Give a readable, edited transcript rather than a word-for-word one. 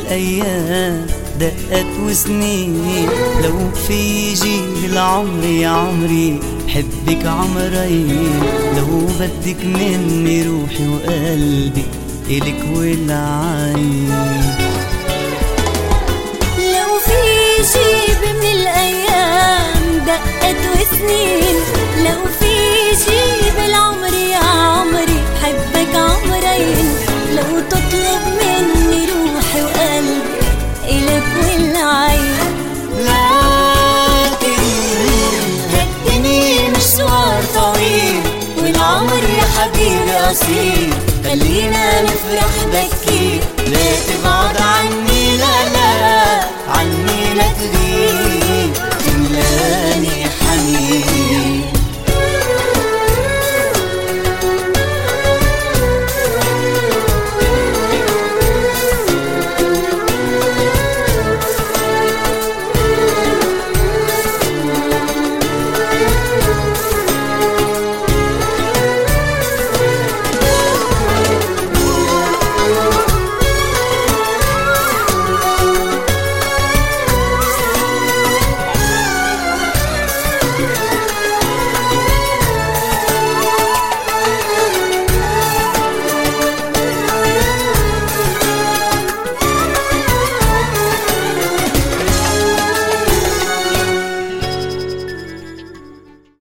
الأيام دقت وسنين، لو في يجي العمر يا عمري حبك عمرين، لو بدك مني روحي وقلبي إلك والعين. لو في جيب من الأيام دقت وسنين، لو في جيب العمر يا عمري حبك عمرين، لو تطلب مني روحي وقلبي إلك والعين. لكن هالدنيا مشوار طويل والعمر يا حبيبي قصير، خلينا نفرح بكير، لا تبعد عني لا لا عني لا تغيب.